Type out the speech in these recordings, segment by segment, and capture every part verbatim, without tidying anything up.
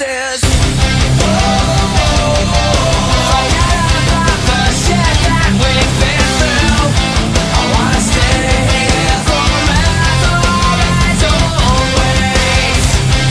pieces. Forget about the shit that we've been through. I wanna stay here forever as always.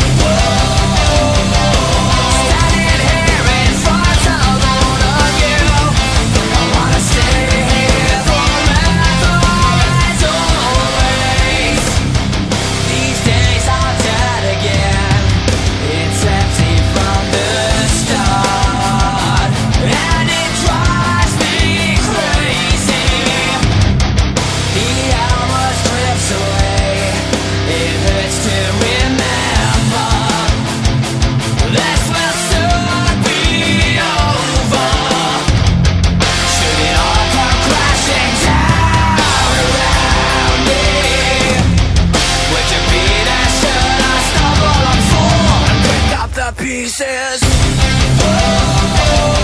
Standing here in front of all of you. I wanna stay here forever as always. These days are dead again. It's empty from the start, and it drives me crazy. The hours drifts away. It hurts to remember. This will soon be over. Should it all come crashing down around me? Would you be there should I stumble and fall and pick up the pieces? Oh,